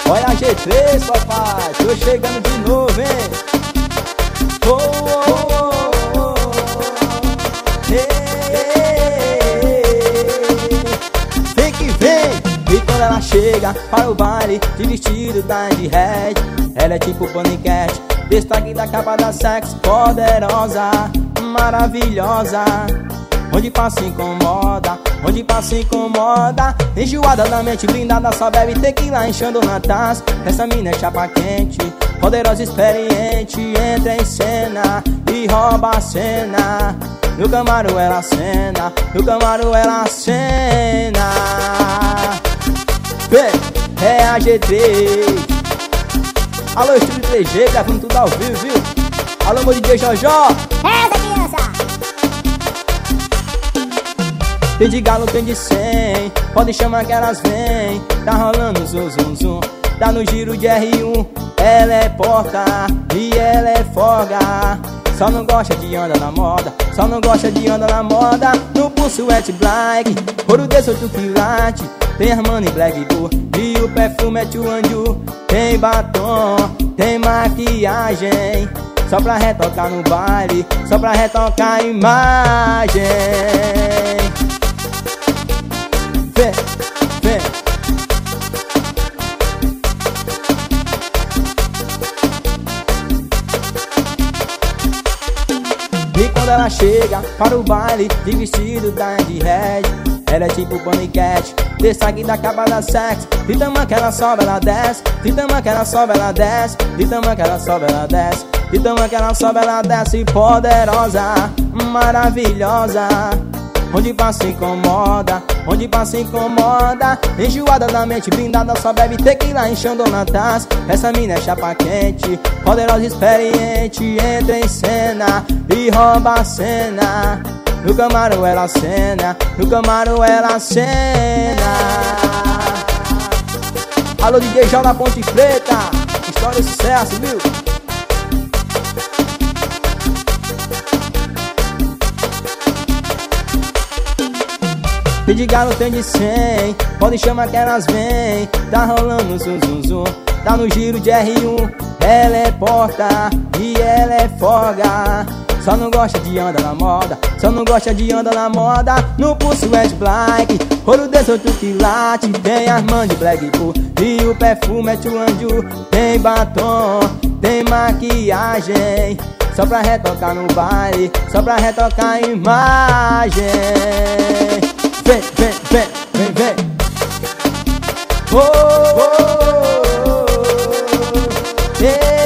Olha a G3, papai, tô chegando de novo, hein? Oh, oh, oh, oh. Hey, vem que vem! E quando ela chega para o baile, de vestido da de red, ela é tipo paniquete, destaque da capa da Sex, poderosa, maravilhosa. Onde passa incomoda, onde passa incomoda. Enjoada da mente blindada, só bebe tequila enchendo na taça. Essa mina é chapa quente, poderosa, experiente. Entra em cena e rouba a cena. No Camaro ela cena, no Camaro ela cena. Vem, é a G3. Alô, Estúdio 3G, gravando tudo ao vivo, viu? Alô, meu DJ Jojó. Essa criança! Tem de galo, tem de 100, pode chamar que elas vêm. Tá rolando zum zum zum, tá no giro de R1. Ela é porta e ela é folga. Só não gosta de andar na moda, só não gosta de andar na moda. No pulso é black, ouro 18 quilates. Tem Armani Black Bull e o perfume é Chuanju. Tem batom, tem maquiagem, só pra retocar no baile, só pra retocar a imagem. Vem, vem. E quando ela chega para o baile, de vestido da de red, ela é tipo paniquete, destaque da capa da Sex. De tamanho que ela sobe, ela desce, de tamanho que ela sobe, ela desce, de tamanho que ela sobe, ela desce, de tamanho que ela sobe, ela desce. Poderosa, maravilhosa. Onde passa incomoda, onde passa incomoda. Enjoada da mente blindada, só bebe tequila enchendo na taça. Essa mina é chapa quente, poderosa, experiente. Entra em cena e rouba a cena. No Camaro ela cena, no Camaro ela cena. Alô, DJ João da Ponte Preta, história de sucesso, viu? Tem de galo, tem de 100, pode chamar que elas vêm. Tá rolando zum zum zum, tá no giro de R1. Ela é porta e ela é folga. Só não gosta de andar na moda, só não gosta de andar na moda. No pulso é black, ouro 18 quilates. Tem Armani Black Bull e o perfume é Chuanju. Tem batom, tem maquiagem, só pra retocar no baile, só pra retocar a imagem. Vem, vem, vem, vem, vem. Oh, oh, oh, oh. Yeah.